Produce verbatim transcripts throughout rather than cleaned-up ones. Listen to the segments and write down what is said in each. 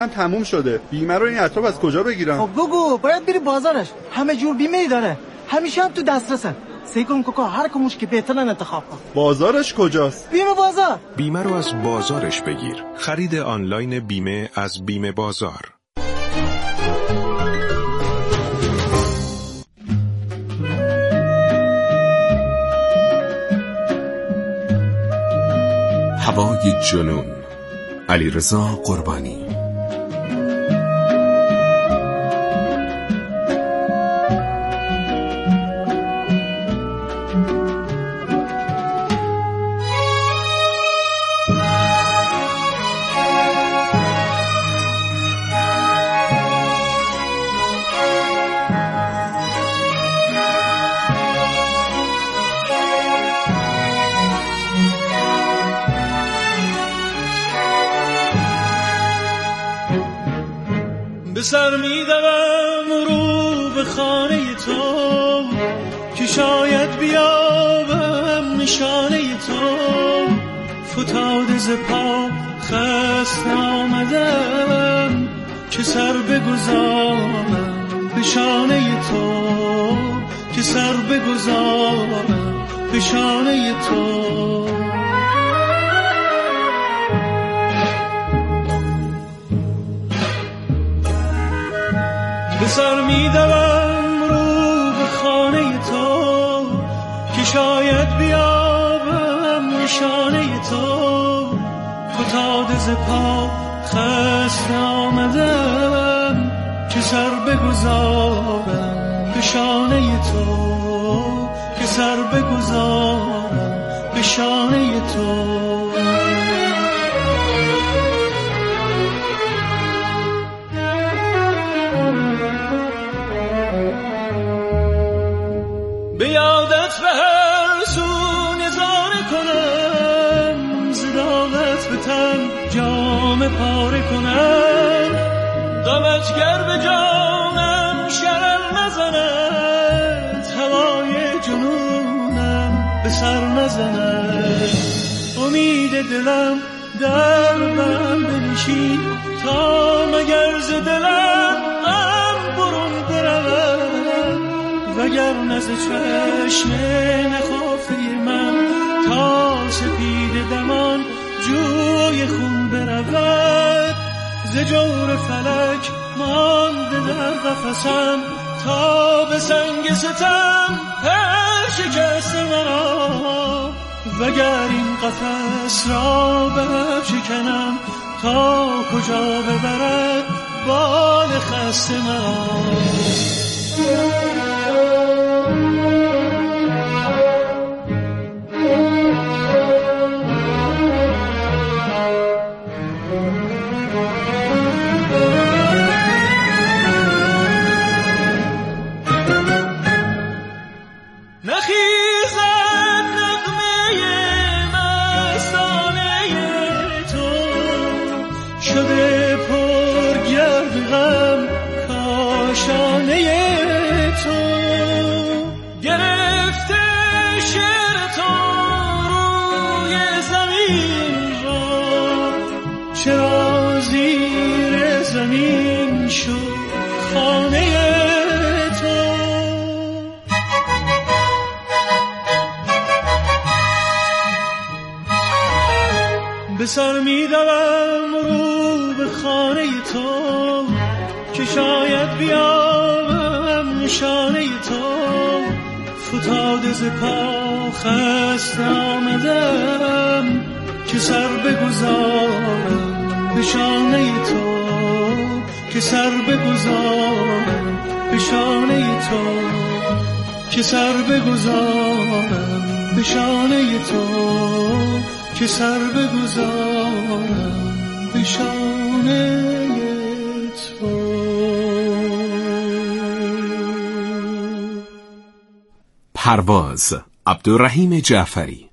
هم تموم شده. بیمه رو این اطراف از کجا بگیرم؟ خب بگو، باید بری بازارش. همه جور بیمه ای داره. همیشه هم تو دسترسه. سعی کن کوکا هر کموش که بهترن انتخاب کن. بازارش کجاست؟ بیمه بازار. بیمه رو از بازارش بگیر. خرید آنلاین بیمه از بیمه بازار. هوای جنون، علیرضا قربانی. به سر می دوم رو به خانه تو که شاید بیابم نشانه تو. فتاده ز پا خسته آمدم که سر بگذارم به شانه تو، که سر بگذارم به شانه تو. به سر می دوم رو به خانه تو که شاید بیابم نشانه تو. فتاده ز پا خسته آمدم که سر بگذارم به شانه تو، که سر بگذارم به شانه تو. به یادت به هر سو نظاره کنم، زداغت به تن جام پاره کنم. غمت گر به جانم شرر نزند، هوای جنونم به سر نزند. امید دلم در من بنشین تا مگر ز دلم غم برون برود. وگر نز چشم نخافته من تا سپید دمان جوی خون برود. ز جور فلک مانده در قفسم تا به سنگ ستم پر شکست مرا. وگر این قفس را برشکنم تا کجا ببرد بال خسته مرا. به سر می دوم رو به خانه تو که شاید بیابم نشانه تو. فتاده ز پا خسته آمدم که سر بگذارم به شانه تو، که سر بگذارم به شانه تو، که سر بگذارم به شانه تو، که سر بگذارم به شانه تو. پرواز، عبدالرحیم جعفری.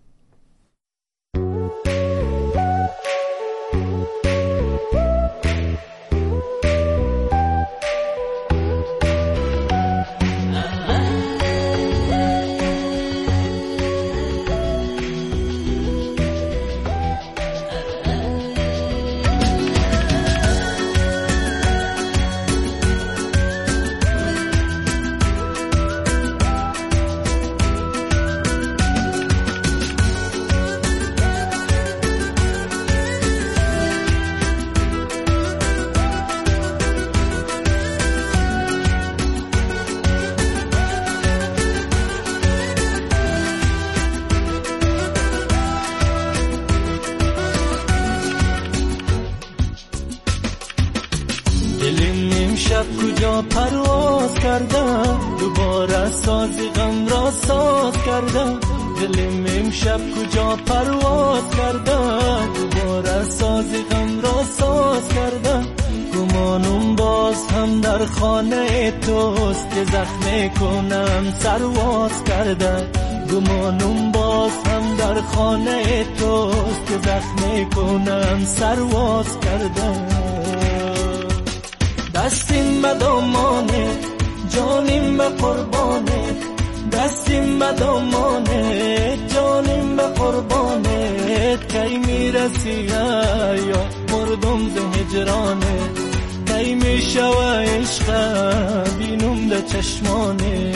امشب کجا پرواز کردم، دوباره ساز غم را ساز کردم. دلم امشب کجا پرواز کردم، دوباره ساز غم را ساز کردم. گمانم باز هم در خانه توست که زخم کنم سرواز کردم. گمانم باز هم در خانه توست که زخم کنم سرواز کردم. دستیم به دامانه جانیم به قربانه، دستیم به دامانه جانیم به قربانه. کی میرسی یا مردم ز هجرانه، کی میشوه عشق بینم ده چشمانه.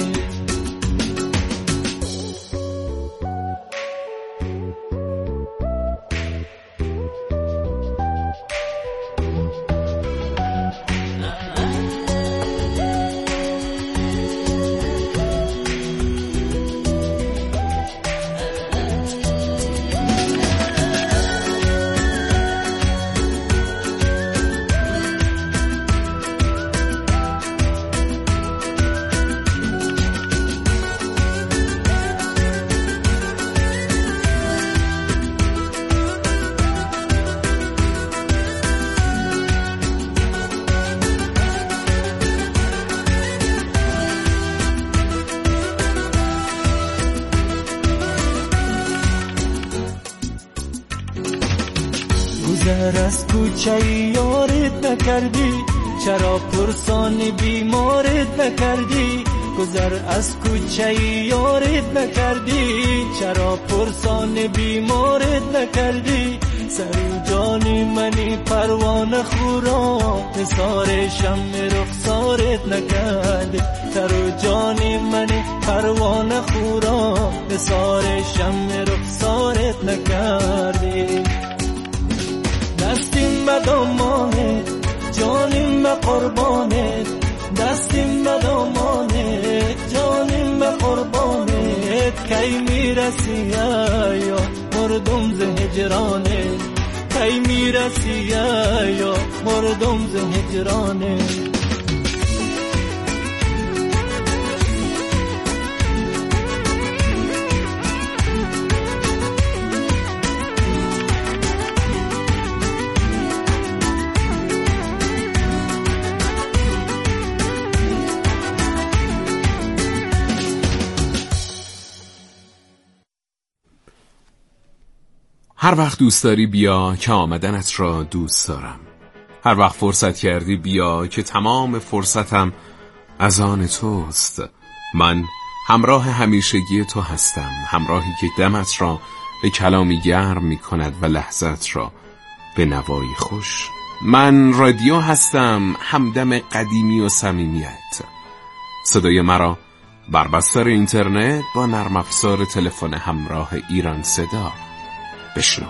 گذر از کوچه یارت نکردی، چرا پرسان بیمارت نکردی. گذر از کوچه یارت نکردی، چرا پرسان بیمارت نکردی. سر جان منی پروانه خورا، نثار شم رخسارت نکردی. سر جان منی پروانه خورا، نثار شم رخسارت نکردی. دستیم به دامانه جانیم به قربانه، دستیم به دامانه جانیم به قربانه. کی میرسی یا مردم ز هجرانه، کی میرسی یا مردم ز هجرانه. هر وقت دوست داری بیا که آمدنت را دوست دارم. هر وقت فرصت کردی بیا که تمام فرصتم از آن توست. من همراه همیشگی تو هستم، همراهی که دمت را به کلامی گرم می کند و لحظت را به نوایی خوش. من رادیو هستم، همدم قدیمی و صمیمیت. صدای مرا بر بستر اینترنت با نرم افزار تلفن همراه ایران صدا بشنو.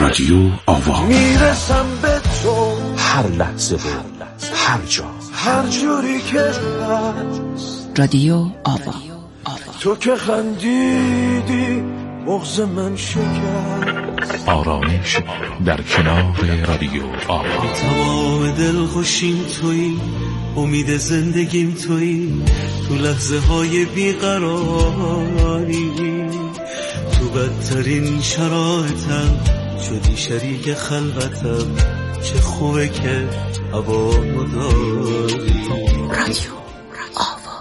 رادیو آوا. میرسم به تو هر لحظه و هر جا، هر جوری که هست. رادیو آوا. تو که خندیدی مغز من شکست. آرامش در کنار رادیو آوا. تمام دل خوشیم تویی، امید زندگیم تویی، تو لحظه های بیقراری، تو بدترین شرایطم شدی شریک خلوتم. چه خوبه که هوا داری. رادیو آوا.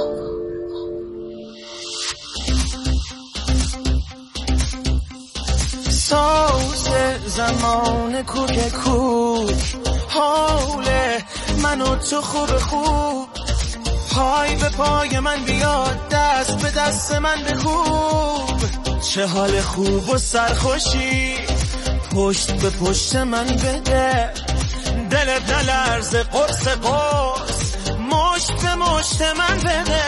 ساز زمان کوک کوک، حال من و تو خوب خوب، پای به پای من بیاد، دست به دست من بکوب. چه حال خوب و سرخوشی پشت به پشت من بده، دلت نلرزه قرص قرص مشت به مشت من بده.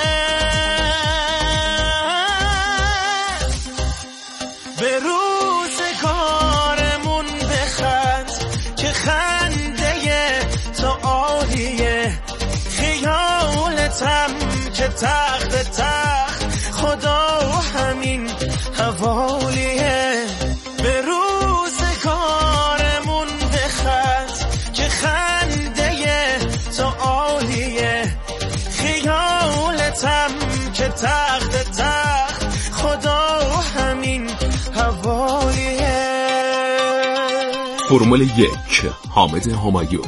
به روزگارمون بخند که خنده تو عالیه، خیالتم که تخت تخت خدا همین حوالیه. به روزگارمون بخند که خنده تو عالیه، خیالتم که تخت تخت خدا همین حوالیه. فرمول یک، حامد همایون.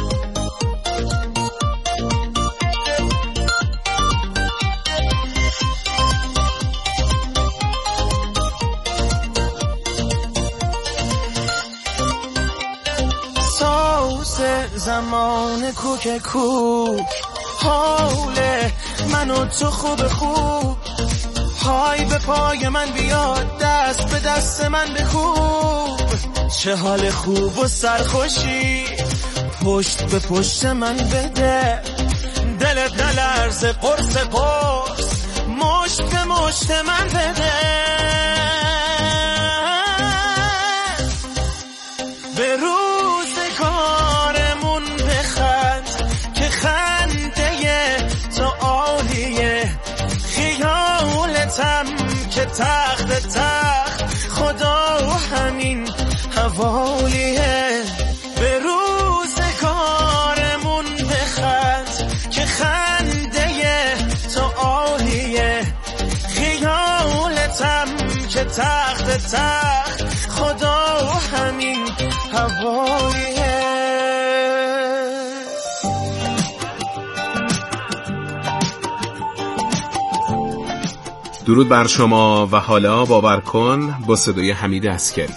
زمان کوک کوک، حال من و تو خوب خوب، پای به پای من بیاد، دست به دست من بکوب. چه حال خوب و سرخوشی پشت به پشت من بده، دلت نلرزه قرص قرص مشت به مشت من بده. به روزگارمون بخند که خنده تو عالیه، خیالتم که تخت تخت خدا همین حوالیه. به روزگارمون بخند که خنده تو عالیه، خیالتم که تخت تخت خدا همین حوالیه. درود بر شما و حالا باور کن با صدای حمید عسکری.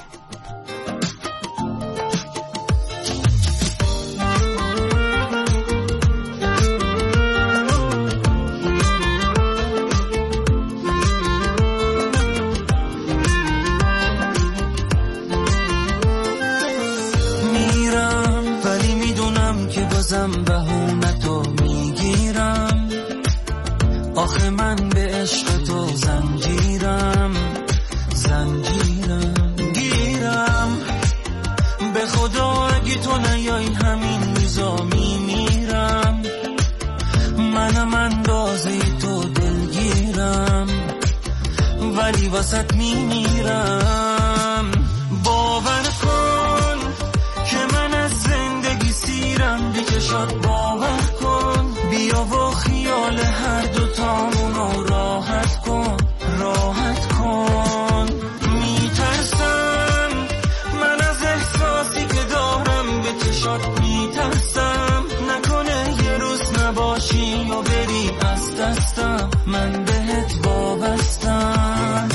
میرم ولی میدونم که بازم بهونتو میگیرم، آخه من به عشق تو زنجیرم زنجیرم گیرم. به خدا اگه تو نیای همین روزا میمیرم، منم اندازه تو دلگیرم ولی واسط میمیرم. باور کن که من از زندگی سیرم، بکشات باور کن، بیا و خیال هر دو تامونو راحت کن راحت کن. میترسم من از احساسی که دارم، به چشات میترسم نکنه یه روز نباشی و بری از دستم، من بهت وابستم.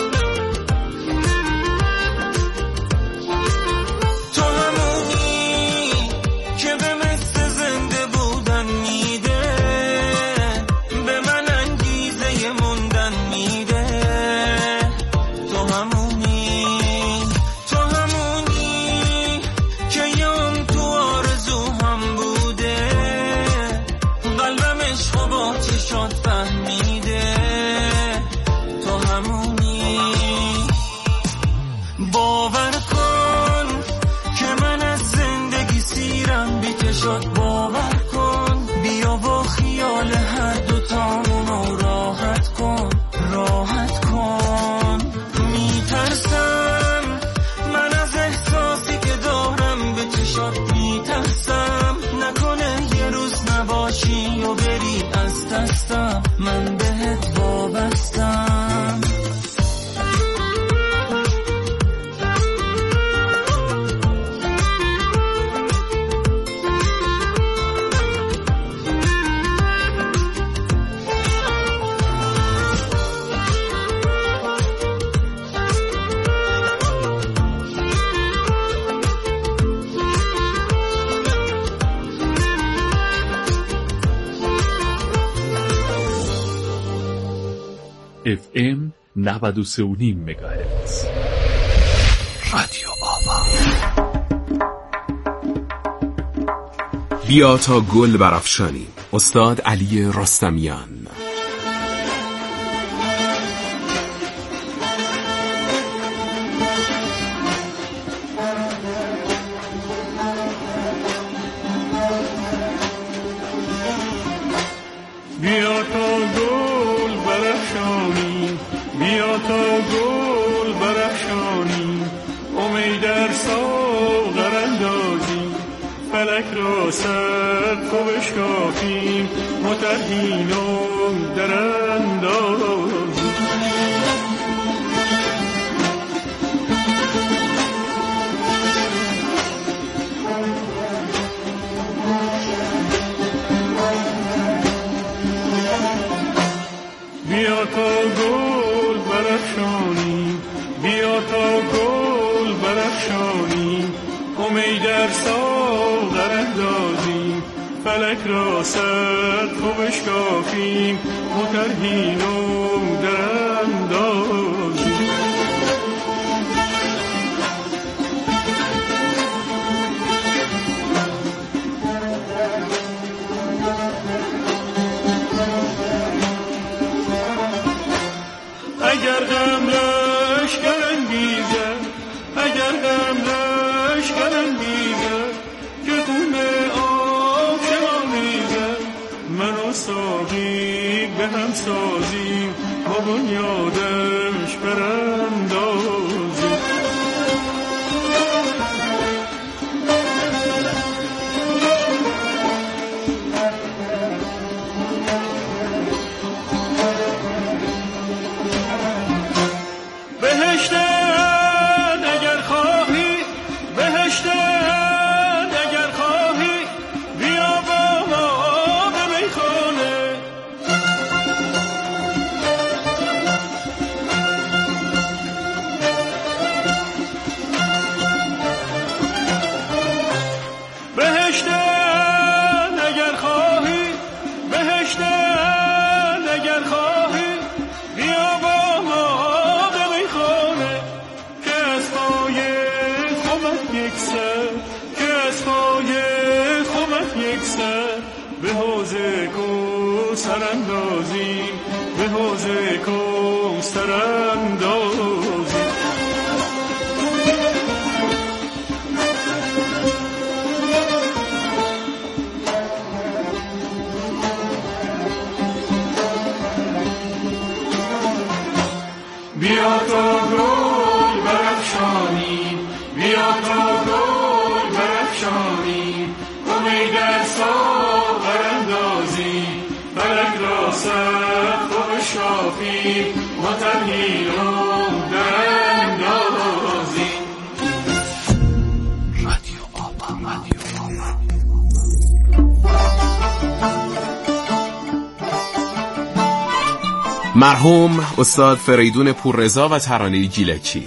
تو همونی چشات فهمیده تو همونی. باور کن که من از زندگی سیرم بی چشات، باور کن بیا با خیال هر دو تامونو راحت کن راحت کن. میترسم من از احساسی که دارم به چشات، میترسم نکنه یه روز نباشی و بری از دستم، من بهت وابستم. اف ام نود و سه و نیم مگاهرتز رادیو آوا. بیا تا گل برافشانی، استاد علی رستمیان. بیا تا گل برافشانی، بیا تا گل برافشانی، امید در ساغر اندازی، فلک را سر تو بشکافیم، متحین و در اندازی. بیا تا گل برافشانی، بیا تا گل برافشانی، امید در ساغر اندازی، فلک را سر تو بشکافیم، متحین و در اندازی. اگر غم لشکر انگیزد، اگر غم لشکر انگیزد، که خون آب شما میزد، من و ساقی به هم سازیم، با بنیادش براندازیم. به حوزه کوثر اندازیم، به حوزه کوثر اندازیم. بیا تا گل برافشانی، بیا تا گل برافشانی، امید در ساغر اندازی، فلک را سر تو بشکافیم، متحین و در اندازی. رادیو آوا، رادیو آوا. مرحوم استاد فریدون پوررضا و ترانه گیلکی.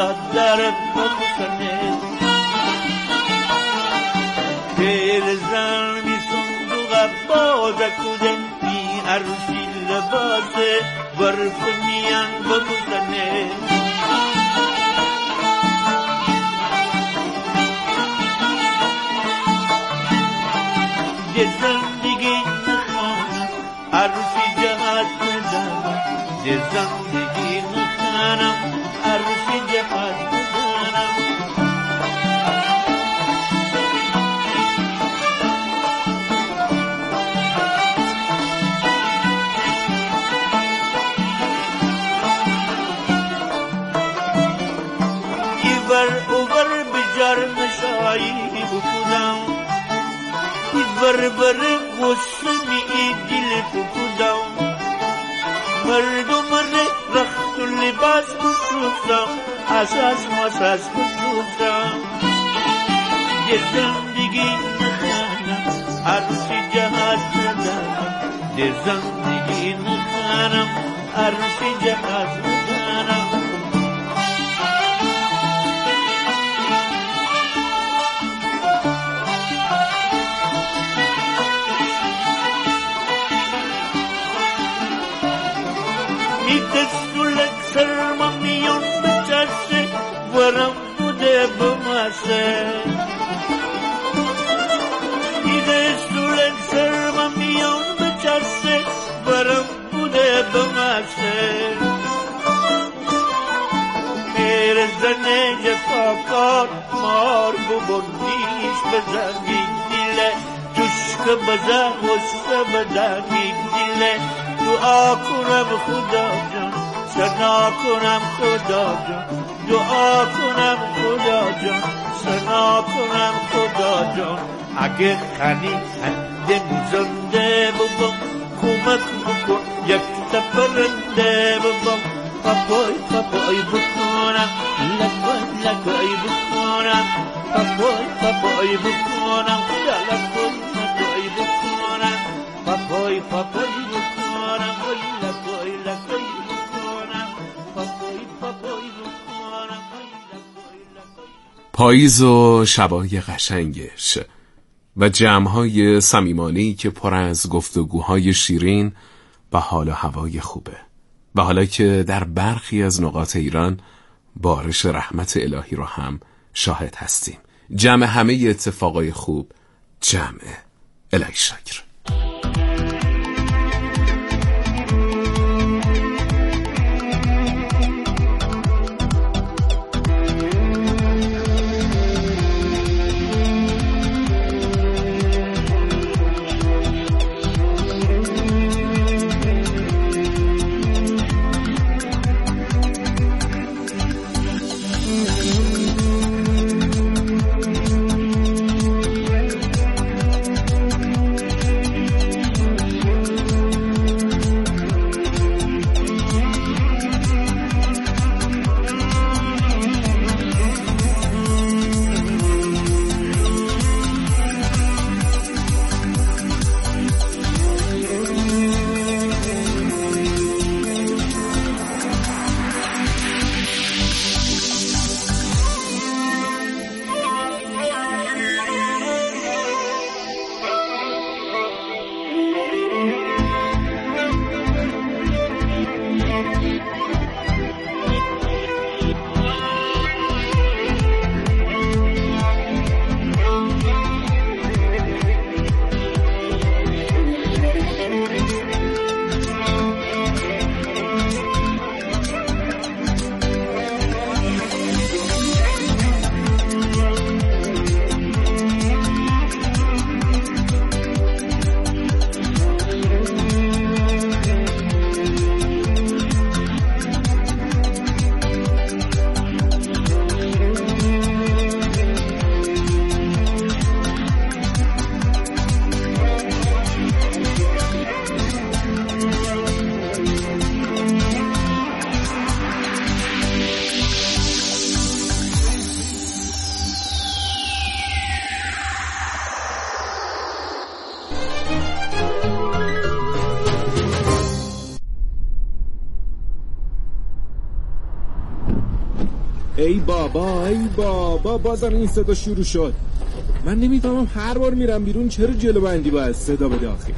در بخسنه پیر زن بی صندوق باز کده بی عروسی لباسه برفنیان بخسنه یه زندگی نخوانم عروسی جهات ندارم یه زندگی نخوانم عروسی جهات ندارم ایور اوور بجار نشایی بکنم بر بر غصنی دل فکودم مردم رخت و لباس بسوزم اساس مساس بسوزم یه زندگی نخوانم عروسی جهات ندارم یه زندگی نخوانم عروسی جهات ندارم دستولک سرما میان بچسه ورم بوده بمسه دستولک سرما میان بچسه ورم بوده بمسه پیر زنه جفاکار مار ببردیش بزنی دیله توشک بزن غصه بدنی دیله دعا کنم خدا جان سنا کنم خدا جان دعا کنم خدا جان سنا کنم خدا جان اگه خنی هندم زنده ببام کمک بکن یک تپرنده ببام پاپای پاپای بکنم لکای لکای بکنم پاپای پاپای بکنم لکای لکای بکنم پاپای پاپای بکنم پاییز و شبای قشنگش و جمع‌های صمیمانه‌ای که پر از گفتگوهای شیرین و حال و هوای خوبه و حالا که در برخی از نقاط ایران بارش رحمت الهی رو هم شاهد هستیم. جمع همه اتفاقای خوب، جمع الهی شکر. ای بابا ای بابا بازم این صدا شروع شد. من نمیفهمم هر بار میرم بیرون چرا جلو بندی باید صدا بده آخه.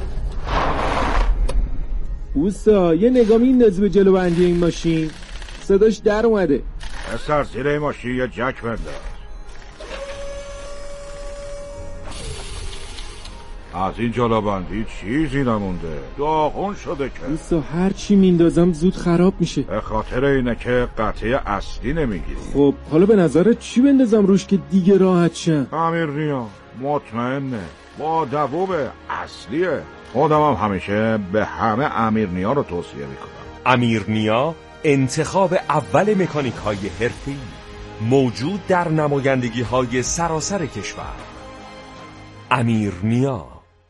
اوستا یه نگاه میندازی به جلو بندی این ماشین، صداش در اومده. پسر زیر این ماشین یه جک بنداز. از این جلو بندی چیزی نمونده، داغون شده که. اوستا هر چی میندازم زود خراب میشه. به خاطر اینه که قطعه اصلی نمیگیری. خب حالا به نظرت چی بندازم روش که دیگه راحت شم؟ امیرنیا مطمئنه، با دووب اصلیه. خودم هم همیشه به همه امیرنیا رو توصیه میکنم. امیرنیا انتخاب اول مکانیک های حرفه‌ای، موجود در نمایندگی های سراسر کشور. امیرنیا.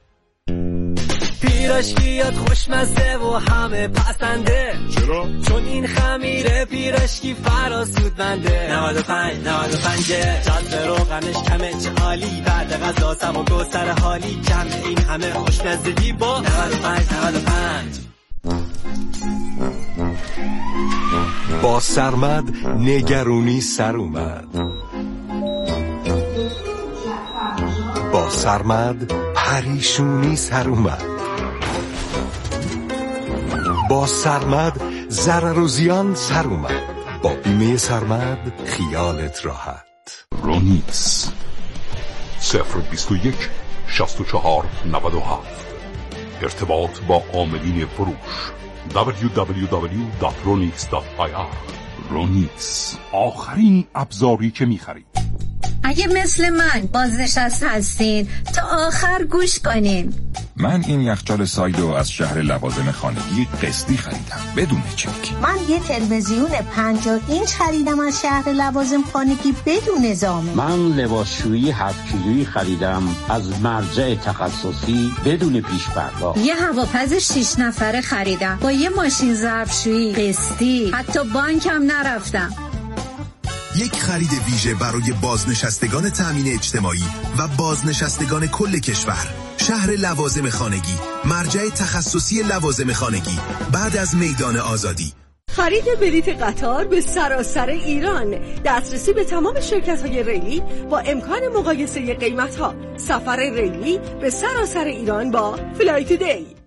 پیراشکیات خوشمزه و همه پسنده. چرا؟ چون این خمیره پیراشکی فراسود بنده. نود و پنج نود و پنج جذب روغنش کمه چه عالی. بعد غذا سم و گوسر حالی کمه این همه خوشمزگی با نود و پنج نود و پنج. با سرمد نگرونی سر اومد. با سرمد پریشونی سر اومد. با سرمد ضرر و زیان سر اومد. با بیمه سرمد خیالت راحت. رونیکس صفر بیست و یک شصت و چهار نود و هفت. ارتباط با عاملین فروش دبلیو دبلیو دبلیو دات رونیکس دات آی آر. رونیکس، آخرین ابزاری که می‌خرید. اگه مثل من بازنشسته هستین تا آخر گوش کنین. من این یخچال سایدو از شهر لوازم خانگی قسطی خریدم بدون چک. من یه تلویزیون پنجاه اینچ خریدم از شهر لوازم خانگی بدون زامن. من لباسشویی هفت کیلویی خریدم از مرجع تخصصی بدون پیش پرداخت. یه هواپز شش نفره خریدم با یه ماشین ظرفشویی قسطی، حتی بانکم نرفتم. یک خرید ویژه برای بازنشستگان تامین اجتماعی و بازنشستگان کل کشور. شهر لوازم خانگی، مرجع تخصصی لوازم خانگی، بعد از میدان آزادی. خرید بلیت قطار به سراسر ایران، دسترسی به تمام شرکت‌های ریلی با امکان مقایسه قیمت‌ها. سفر ریلی به سراسر ایران با فلای تودی.